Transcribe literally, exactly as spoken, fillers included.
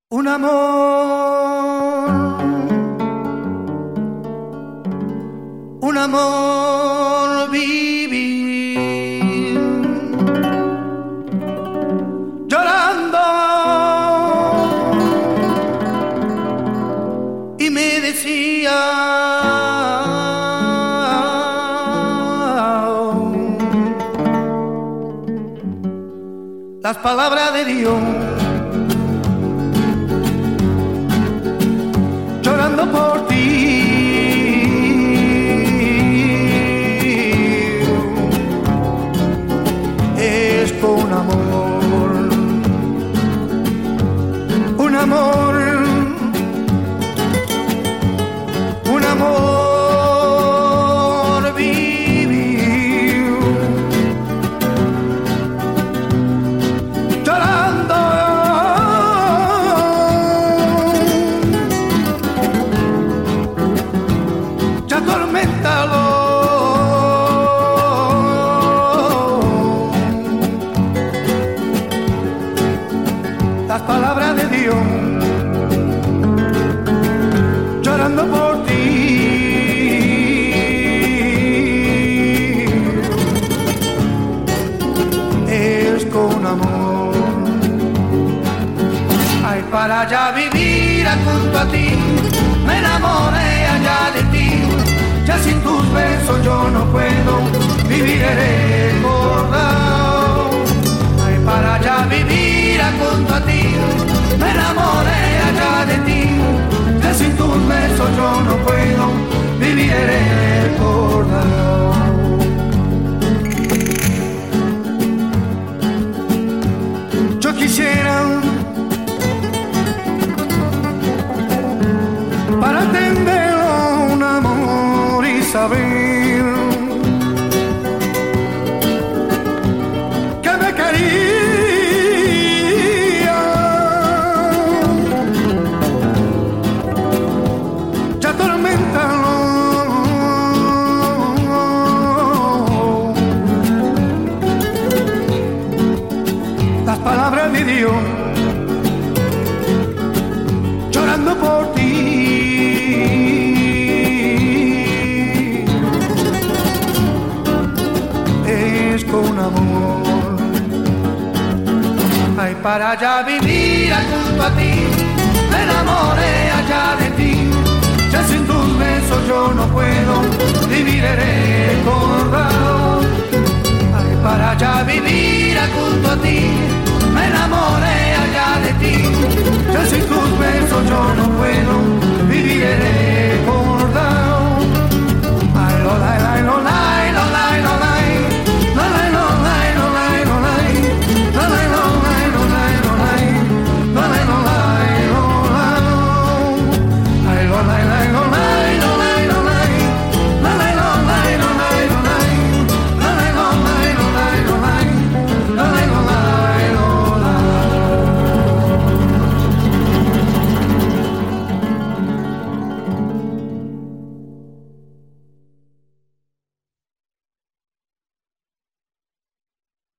Un amor, un amor vivir llorando y me decía las palabras de Dios. Llorando por ti, es por un amor, un amor, un amor vivir, llorando. Atorméntalo, las palabras de Dios, llorando por ti, es con amor. Ay, para allá vivir junto a ti, me enamoré allá de ti. Ya sin tus besos yo no puedo vivir recordado. Ay, para allá vivir junto a ti, me enamoré allá de ti. Ya sin tus besos yo no puedo vivir recordado. Yo quisiera para atender un amor y saber que me quería, ya atorméntalo, las palabras de Dios, llorando por ti. Con amor, ay, para allá vivir junto a ti, me enamoré allá de ti. Ya sin tus besos yo no puedo vivir recordado. Ay, para allá vivir junto a ti,